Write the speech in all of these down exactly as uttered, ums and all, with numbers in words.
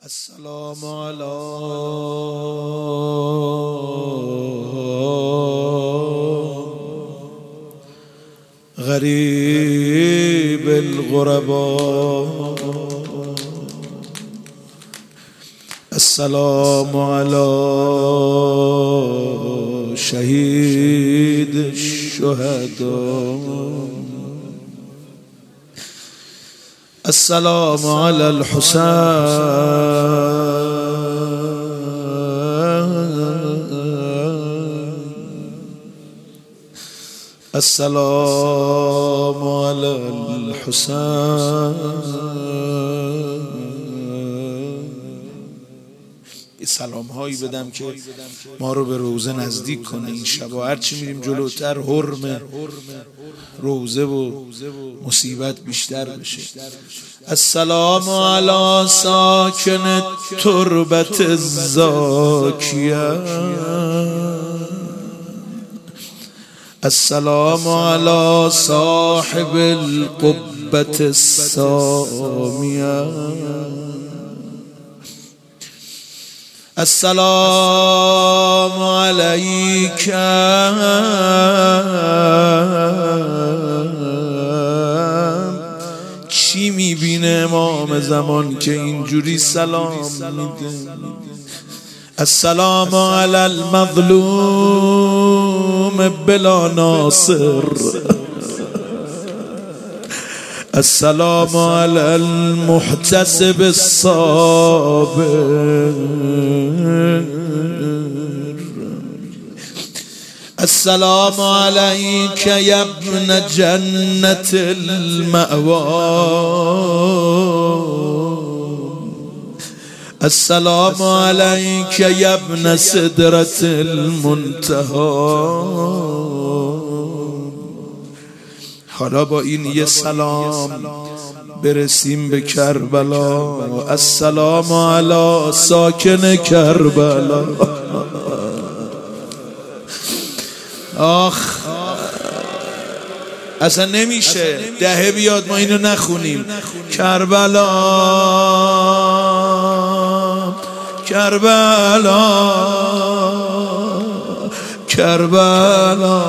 السلام على غريب الغرباء. السلام على شهيد الشهداء. السلام على الحسين. السلام على الحسين. یه سلام هایی بدم که ما رو به روزه نزدیک کنه این شب، و هرچی میریم جلوتر حرم روزه و مصیبت بیشتر بشه. السلام علی ساکن تربت الزاکیه. السلام علی صاحب القبة السامیه. السلام علیک چی میبینه امام زمان که اینجوری سلام میده؟ السلام علی المظلوم بلا ناصر. السلام علی المحتسب الصابر. السلام علیک یا ابن جنت المأوى. السلام علیک یا ابن سدرة المنتهى. حالا با این یه سلام برسیم به کربلا. السلام علی ساکن کربلا. آخ اصلا نمیشه دهه بیاد ما اینو نخونیم. کربلا کربلا کربلا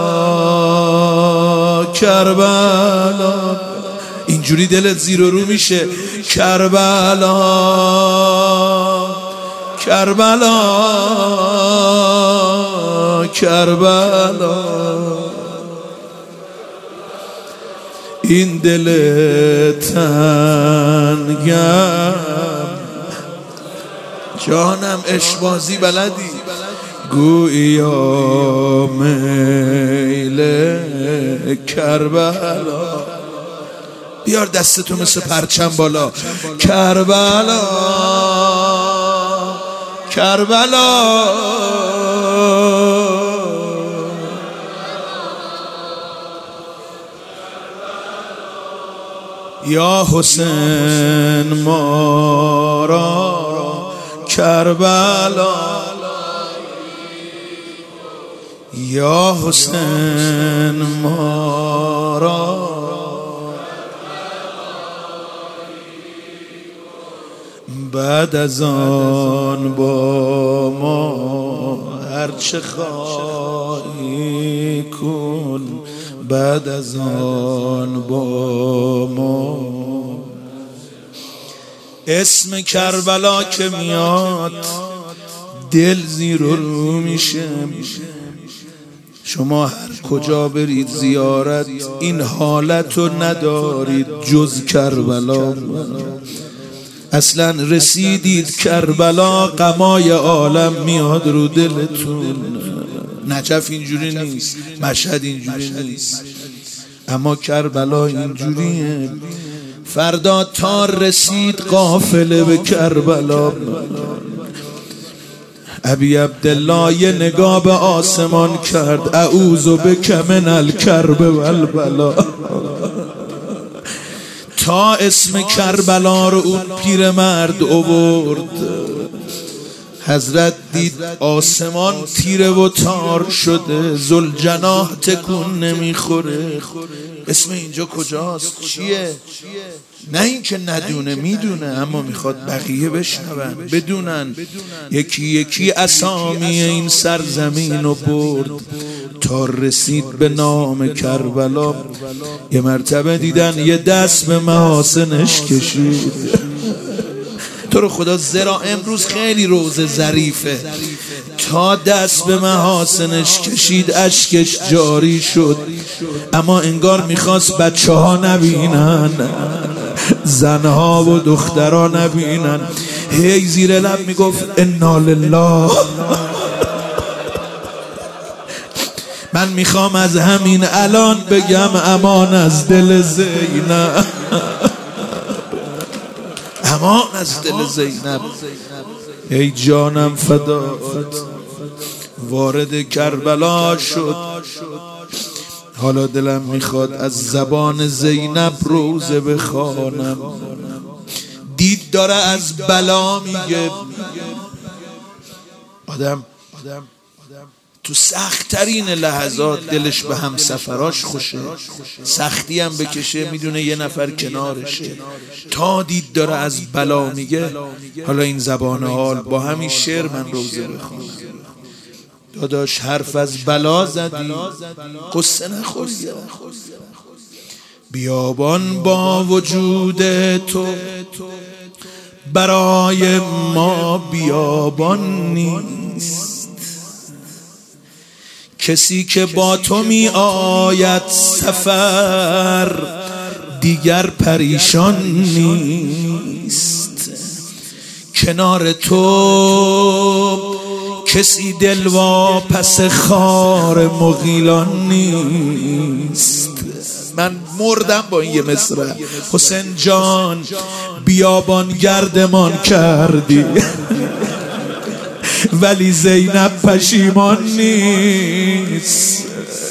کربلا. اینجوری دلت زیر و رو میشه. کربلا کربلا کربلا. این دل تنگم جانم عشق‌بازی بلدی گویا میل کربلا. بیار دستتو مثل پرچم بالا. کربلا کربلا یا حسین ما را کربلا. یا حسین ما را بعد از آن با ما هرچه خواهی کن. بعد از آن با ما اسم کربلا که میاد دل زیر و رو میشه. شما هر کجا برید زیارت این حالت رو ندارید جز کربلا. اصلا رسیدید کربلا غمای عالم میاد رو دلتون. نجف اینجوری نیست، مشهد اینجوری نیست، اما کربلا اینجوریه. فردا تا رسید قافله به کربلا. ابی عبدالله یه نگاه به آسمان کرد. اعوذ بک من الکرب والبلا. تا اسم کربلا رو اون پیرمرد آورد حضرت دید آسمان تیره و تار شده، ذوالجناح تکون نمیخوره. اسم اینجا کجاست؟ چیه؟ نه اینکه ندونه، میدونه، اما میخواد بقیه بشنون بدونن. یکی یکی اسامی این سرزمین رو برد تا رسید به نام کربلا. یه مرتبه دیدن یه دست به محاسنش کشید. تو رو خدا زرا امروز خیلی روز ظریفه. تا دست به محاسنش کشید اشکش جاری شد، اما انگار میخواست بچه ها نبینن، زنها و دخترها نبینن. هی زیر لب میگفت انا لله. من میخوام از همین الان بگم امان از دل زینب، امان از دل زینب. ای جانم فدات. وارد کربلا شد. حالا دلم میخواد از زبان زینب روزه بخوانم. دید داره از بلا میگه. آدم تو سخت‌ترین لحظات دلش به هم سفراش خوشه، سختی هم بکشه میدونه یه نفر کنارشه. تا دید داره از بلا میگه. حالا این زبان حال با همین شعر من روزه بخونم. داداش حرف از بلا زدی قصه نخوری. بیابان با وجود تو برای ما بیابان نیست. کسی که با تو می آید سفر دیگر پریشان نیست. کنار تو کسی دلواپس خار مغیلان نیست. من مردم با این یه مصرع. حسین جان بیابان گردمان کردی ولی زینب پشیمان نیست.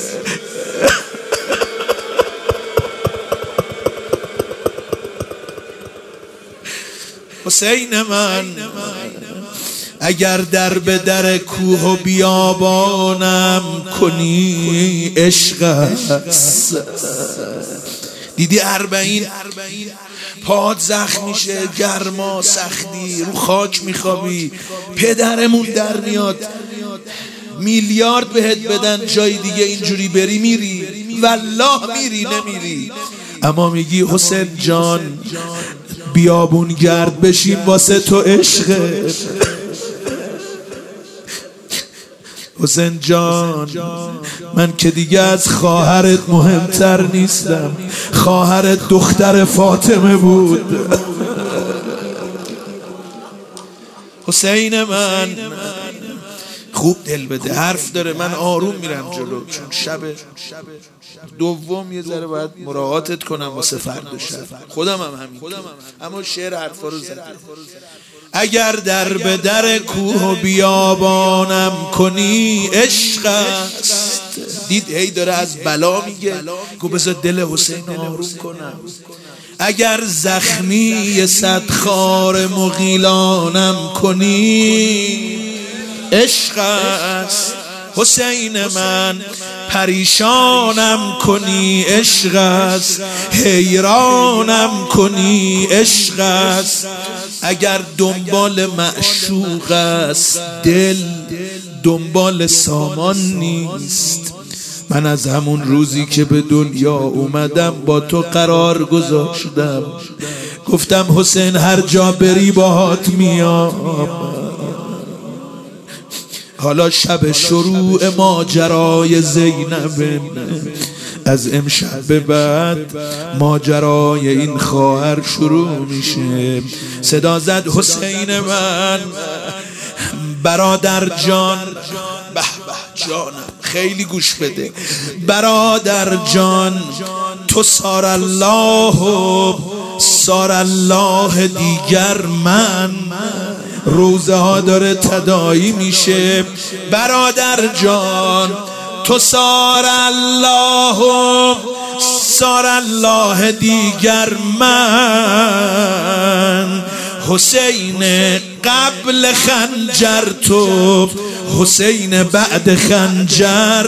حسین من اگر در به در کوه و بیابانم کنی عشق است. دیدی اربعین پاد زخم میشه، گرما سختی، رو خاک میخوابی، پدرمون در میاد میلیارد بهت بدن جای دیگه اینجوری بری میری، والله میری نمیری. اما میگی حسین جان بیابون گرد بشین واسه تو عشقه. حسین جان من که دیگه از خواهرت مهمتر نیستم. خواهرت دختر فاطمه بود. حسین من خوب دل بده، حرف داره. من آروم میرم جلو چون شب دوم یه ذره باید مراعاتت کنم واسه فردا شب. خودم هم همین، اما شعر حرفا رو زده. اگر در به در کوه و بیابانم کنی عشق است. دید هی داره از بلا میگه، گو بذار دل حسین آروم کنم. اگر زخمی صد خار مغیلانم کنی عشق است. حسین من پریشانم کنی عشق است، حیرانم کنی عشق است. اگر دنبال معشوق است دل دنبال سامان نیست. من از همون روزی که به دنیا اومدم با تو قرار گذاشتم، گفتم حسین هر جا بری باهات میام. حالا شب شروع ماجرای زینب، از امشب به بعد ماجرای این خواهر شروع میشه. صدا زد حسین من برادر جان. به به جانم خیلی گوش بده. برادر جان تو سار الله و سار الله دیگر من. روزه ها داره تداعی میشه. برادر جان تو سار الله و سار الله دیگر من. حسین قبل خنجر تو، حسین بعد خنجر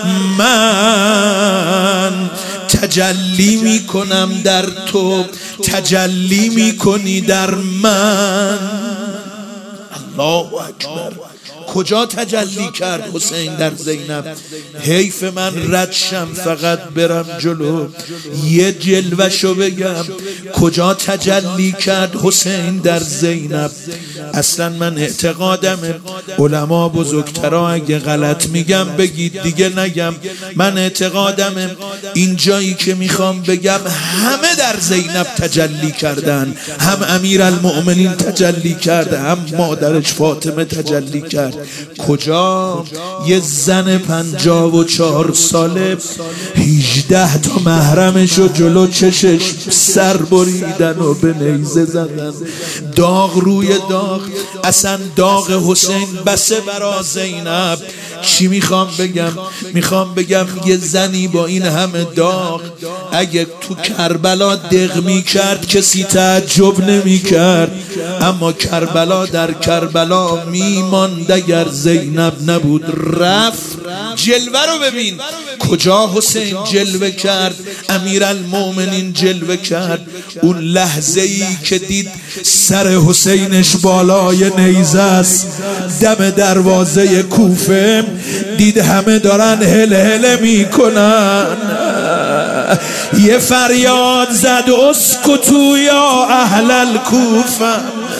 من. تجلی میکنم در تو، تجلی میکنی در من. الله اکبر. کجا تجلی کرد حسین در زینب؟ حیف من ردشم فقط برم جلو یه جلوشو بگم. کجا تجلی کرد حسین در زینب؟ اصلا من اعتقادم، علما بزرگترا اگه غلط میگم بگید دیگه نگم، من اعتقادم این جایی که میخوام بگم همه در زینب تجلی کردن. هم امیرالمؤمنین تجلی کرده، هم مادرش فاطمه تجلی کرد. کجا؟ یه زن پنجاه و چهار ساله هجده تا محرمشو جلو چشش سر بریدن و به نیزه زدن، داغ روی داغ. اصلا داغ حسین بسه برا زینب. چی میخوام بگم؟ میخوام بگم یه زنی با این همه داغ اگه تو کربلا دق میکرد کسی تعجب نمیکرد، اما کربلا در کربلا میماند اگر زینب نبود. رفت جلوه رو ببین، کجا حسین جلوه کرد، امیرالمؤمنین جلوه کرد. اون لحظه ای که دید سر حسینش بالای نیزه است، دم دروازه کوفه، دید همه دارن هل هل میکنن، یه فریاد زد اسکتو یا اهل الکوفه.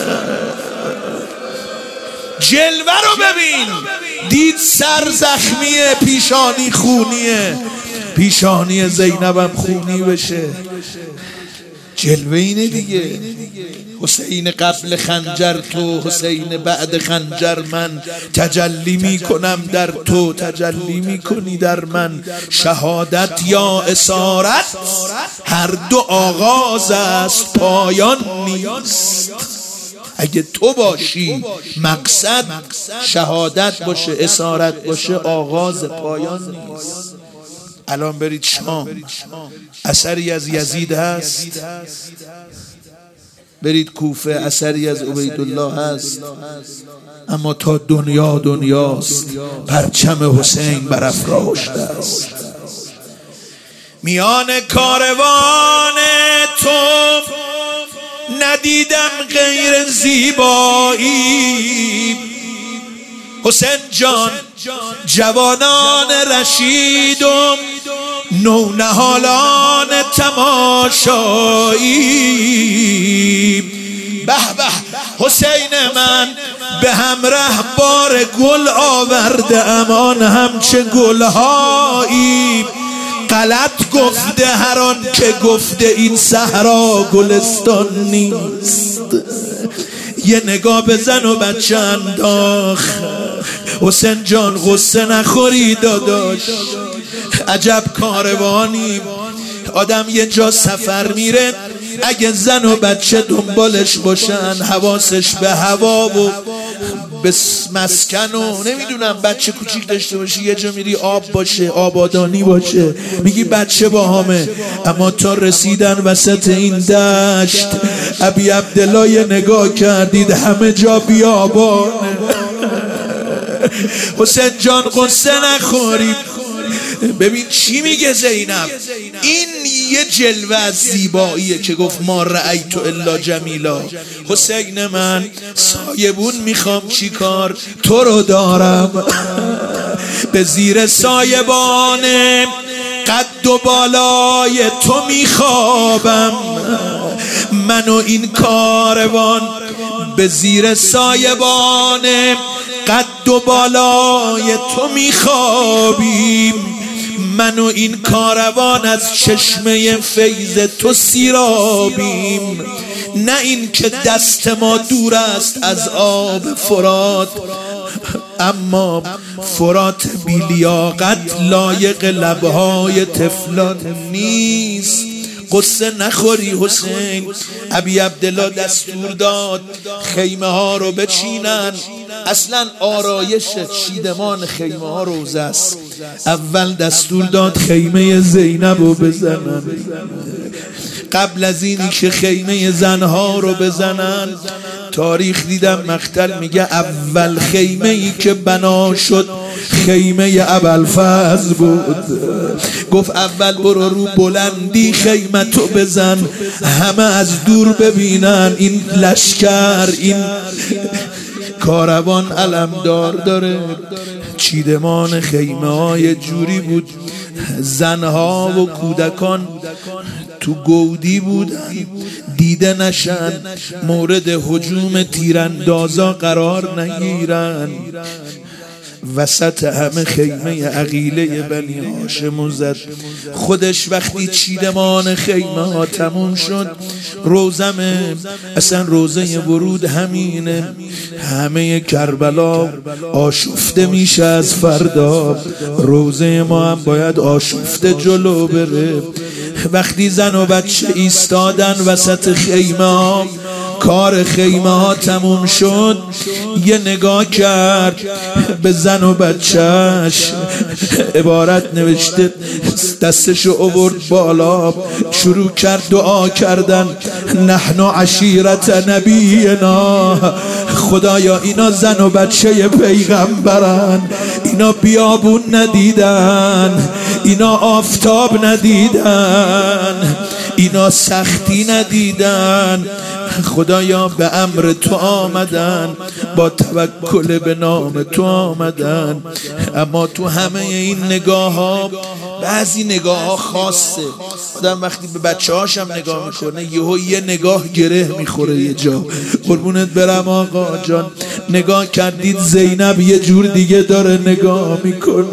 جلوه رو ببین، دید سر زخمیه، پیشانی خونیه، پیشانی زینبم خونی بشه. جلوه اینه دیگه. حسین قبل خنجر تو، حسین بعد خنجر من. تجلی میکنم در تو، تجلی میکنی در من. شهادت یا اسارت هر دو آغاز است، پایان نیست. اگه تو باشی مقصد شهادت باشه، اسارت باشه، آغاز پایان نیست. الان برید شام، اثری از یزید هست. برید کوفه، اثری از عبیدالله هست. اما تا دنیا دنیاست پرچم حسین برافراشته است. میان کاروان تو ندیدم غیر زیبایی. حسین جان جوانان رشیدم، نونهالان تماشایی. به به حسین من به همراه بار گل آورده امان همچه گلهایی. غلط گفته هر آن که گفته این صحرا گلستان نیست. یه نگاه بزن و بچه انداخ. حسین جان غصه نخوری داداش، عجب کاروانی. آدم یه جا سفر میره، اگه زن و بچه دنبالش باشن، حواسش به هوا و به مسکن و نمیدونم بچه کوچیک داشته باشی، یه جا میری آب باشه، آبادانی باشه، میگی بچه با همه. اما تا رسیدن وسط این دشت، ابی عبدالله نگاه کردید همه جا بیابانه. حسین جان قصه نخورید. ببین چی میگه زینب. این یه جلوه از زیباییه که گفت ما رأیت الا جمیلا. حسین من سایبون میخوام چی کار، تو رو دارم به زیر سایبان قد و بالای تو میخوابم. من و این کاروان به زیر سایبان قد و بالای تو میخوابیم. من و این کاروان از چشمه فیض تو سیرابیم. نه این که دست ما دور است از آب فرات، اما فرات بی لیاقت لایق لبهای طفلان نیست. قصه نخوری حسین. ابی عبدالله دستور داد خیمه ها رو بچینن. اصلا آرایش چیدمان خیمه ها روزه است. اول دستور داد خیمه زینب رو بزنن. قبل از اینی که خیمه زنها رو بزنن، تاریخ دیدم مقتل میگه اول خیمه ای که بنا شد خیمه ابوالفضل بود. گفت اول برو رو بلندی خیمه تو بزن همه از دور ببینن این لشکر این کاروان علمدار داره. چیدمان خیمه های جوری بود زنها و کودکان تو گودی بودن دیده نشن مورد هجوم تیراندازا قرار نگیرن. وسط همه خیمه عقیله بنی هاشم زد. خودش وقتی چیدمان خیمه ها تموم شد روزم اصلا روزه ورود همینه همه کربلا آشفته میشه از فردا روزه ما هم باید آشفته جلو بره. وقتی زن و بچه ایستادن وسط خیمه ها کار خیمه ها تموم شد یه نگاه کرد به زن و بچهش عبارت نوشته دستشو آورد بالا شروع کرد دعا کردن نحن عشیرت نبینا خدایا اینا زن و بچه پیغمبرن اینا بیابون ندیدن اینا آفتاب ندیدن اینا سختی ندیدن خدایا به امر تو آمدن با توکل به نام تو آمدن. اما تو همه این نگاه ها بعضی نگاه ها خاصه آدم وقتی به بچه هاشم نگاه میکنه یهو یه نگاه گره میخوره یه جا. قربونت برم آقا جان نگاه کردید زینب یه جور دیگه داره نگاه میکنه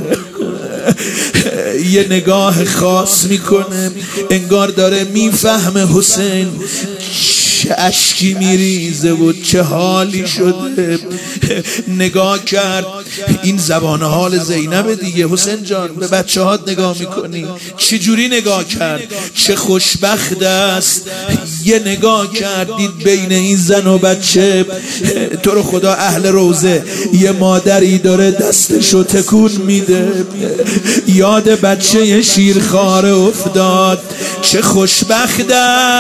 یه نگاه خاص میکنه انگار داره میفهمه حسین چه اشکی میریزه و چه حالی شده. نگاه کرد این زبان حال زینب دیگه. حسین جان به بچه هات نگاه میکنی چه جوری نگاه کرد چه خوشبخت است. یه نگاه کردید بین این زن و بچه تو رو خدا اهل روزه یه مادری داره دستشو تکون میده یاد بچه شیرخواره افتاد. چه خوشبخت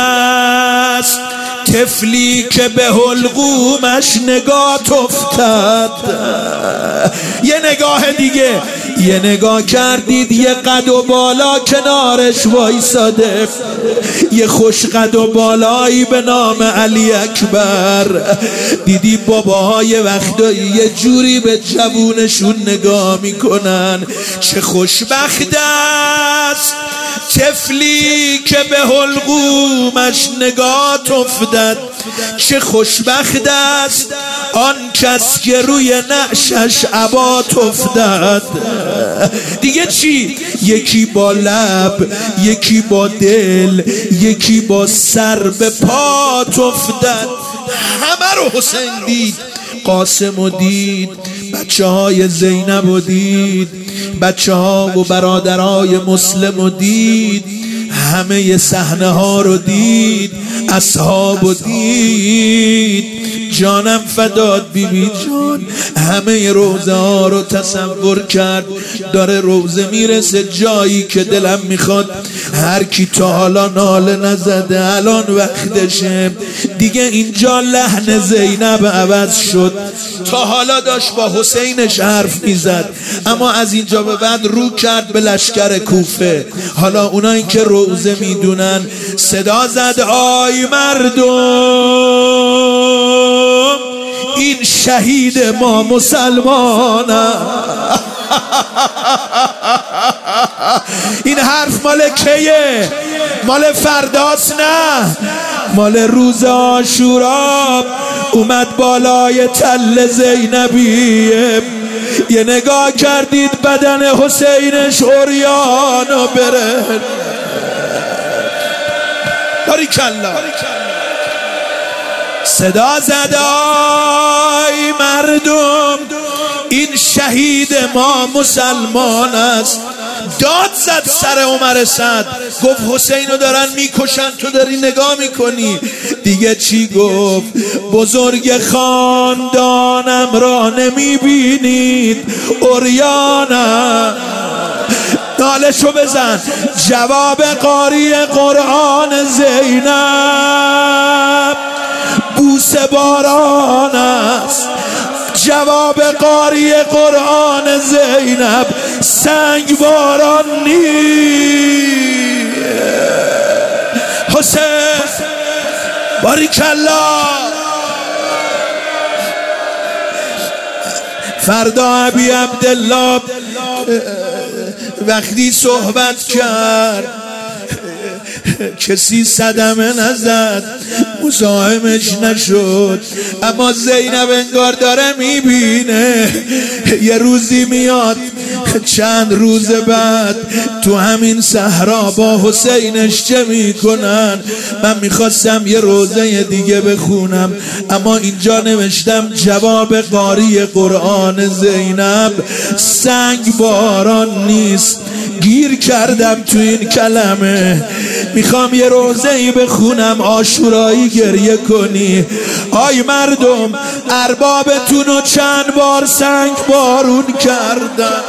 است طفلی که به حلقومش نگاه افتاد. یه نگاه دیگه یه نگاه کردید یه قد و بالا کنارش وایساده یه خوش قد و بالایی به نام علی اکبر. دیدی باباهای وقتا یه جوری به جوونشون نگاه میکنن. چه خوشبخت است طفلی که به حلقومش نگاه افتاد. چه خوشبخت است آن کس که روی نعشش عبات افتاد. دیگه چی؟ یکی با لب یکی با دل یکی با سر به پات افتاد. همه رو حسین دید قاسم و دید بچه های زینب و دید بچه ها و برادرای مسلم و دید همه صحنه ها رو دید اصحاب و دید. جانم فداد بی بی جان همه روزه ها رو تصور کرد داره روزه میرسه جایی که دلم میخواد هر کی تا حالا ناله نزده الان وقتشه دیگه. اینجا لحن زینب عوض شد. تا حالا داشت با حسینش حرف میزد اما از اینجا به بعد رو کرد به لشکر کوفه. حالا اونایی که روزه میدونن صدا زد آی مردم این شهید ما مسلمانه. این حرف مال کیه؟ مال فرداست نه مال روز عاشورا. اومد بالای تل زینبیه یه نگاه کردید بدن حسینش عریان و بره. باریکالله صدا زد آی مردم این شهید ما مسلمان است. داد زد سر عمر سعد گفت حسین رو دارن میکشن تو داری نگاه میکنی. دیگه چی گفت؟ بزرگ خاندانم را نمیبینید عریانم. نالشو بزن. جواب قاری قرآن زینب بوسه باران است. جواب قاری قرآن زینب سنگ باران نیست. حسین باریکالله. فردا ابی عبدالله وقتی صحبت کرد کسی صدمه نزد، مزاحمش نشد، اما زینب انگار داره میبینه یه روزی میاد چند روز بعد تو همین صحرا با حسینش چه میکنن. من میخواستم یه روزه دیگه بخونم، اما اینجا نوشتم جواب قاری قرآن زینب سنگ باران نیست. گیر کردم تو این کلمه. میخوام یه روزه‌ای بخونم عاشورایی گریه کنی. آی مردم، اربابتون رو چند بار سنگ بارون کردن.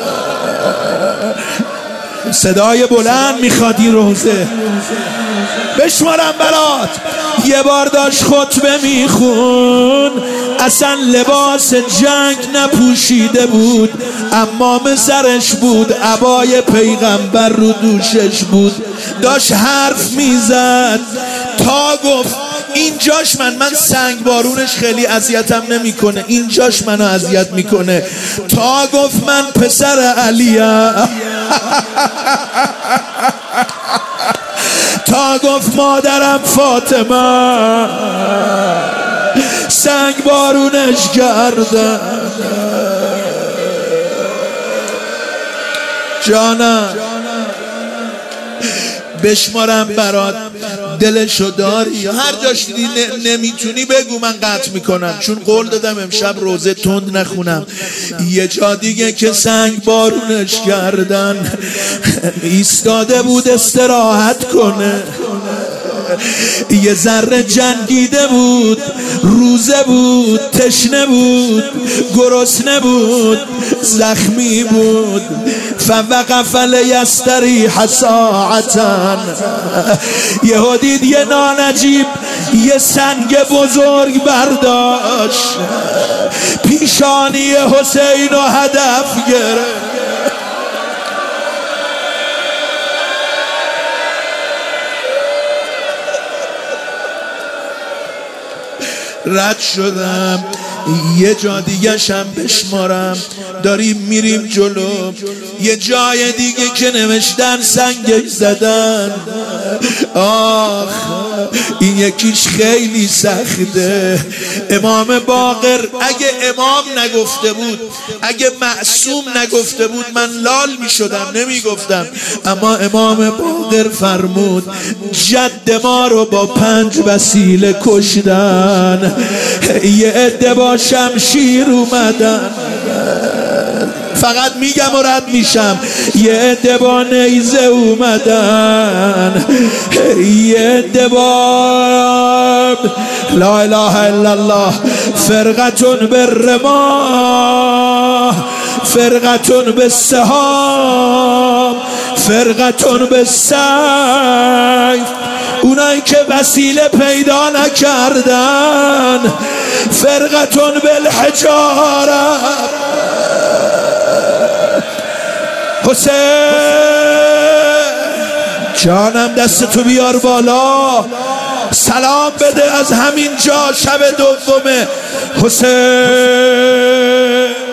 صدای بلند میخواد این روزه بشمارم برات. یه بار داشت خطبه میخون، اصلا لباس جنگ نپوشیده بود، امام سرش بود، عبای پیغمبر رو دوشش بود. داشت حرف میزد تا گفت اینجاش من من سنگ بارونش خیلی اذیتم نمیکنه، اینجاش منو اذیت میکنه. تا گفت من پسر علیم. تا گفت مادرم فاطمه. سنگ بارونش کردن. جانم بشمارم برات، دلشو داری یا هر جاش دیدی نمیتونی بگو، من قطع میکنم، چون قول دادم امشب روزه تند نخونم. یه جا دیگه که سنگ بارونش کردن ایستاده بود استراحت کنه، یه ذره جنگیده بود، روزه بود، تشنه بود، گرسنه بود، زخمی بود. فوقف لیستریح ساعتا. یهو دید یه نانجیب یه سنگ بزرگ برداشت، پیشانی حسین رو هدف گرفت. رد شدم. یه جا دیگه شم بشمارم، داریم میریم جلو. یه جای دیگه که نوشتن سنگش زدن. آخ این یکیش خیلی سخته. امام باقر اگه امام نگفته بود، اگه معصوم نگفته بود، من لال میشدم نمیگفتم، اما امام باقر فرمود جد ما رو با پنج وسیله کشتن. یه عده با شمشیر اومدن، فقط میگم و رد میشم. یه عده با نیزه اومدن، یه عده با لا اله الا الله، فرقتون بالرماح، فرقتون بالسهام، فرقتون بالسیف. اونایی که وسیله پیدا نکردن فرقتون بالحجاره. حسین جانم دستتو بیار بالا، سلام بده از همین جا. شب دومه حسین.